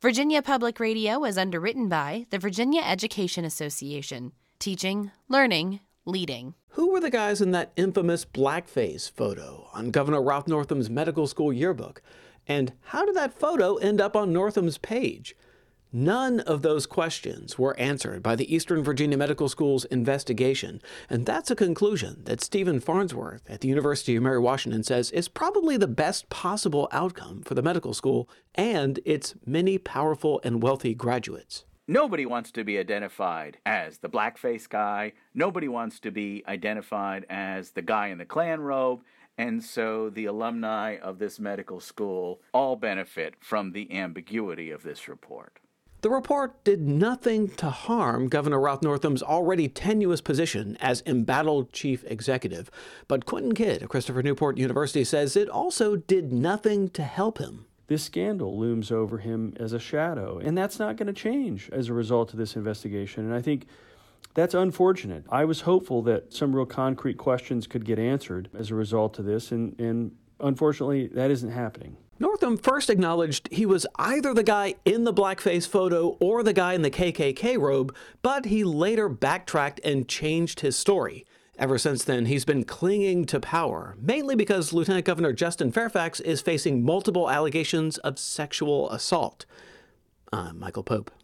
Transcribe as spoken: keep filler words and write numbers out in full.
Virginia Public Radio is underwritten by the Virginia Education Association. Teaching, learning, leading. Who were the guys in that infamous blackface photo on Governor Ralph Northam's medical school yearbook? And how did that photo end up on Northam's page? None of those questions were answered by the Eastern Virginia Medical School's investigation, and that's a conclusion that Stephen Farnsworth at the University of Mary Washington says is probably the best possible outcome for the medical school and its many powerful and wealthy graduates. Nobody wants to be identified as the blackface guy. Nobody wants to be identified as the guy in the Klan robe. And so the alumni of this medical school all benefit from the ambiguity of this report. The report did nothing to harm Governor Ralph Northam's already tenuous position as embattled chief executive. But Quentin Kidd of Christopher Newport University says it also did nothing to help him. This scandal looms over him as a shadow, and that's not going to change as a result of this investigation. And I think that's unfortunate. I was hopeful that some real concrete questions could get answered as a result of this, and, and unfortunately, that isn't happening. Northam first acknowledged he was either the guy in the blackface photo or the guy in the K K K robe, but he later backtracked and changed his story. Ever since then, he's been clinging to power, mainly because Lieutenant Governor Justin Fairfax is facing multiple allegations of sexual assault. I'm Michael Pope.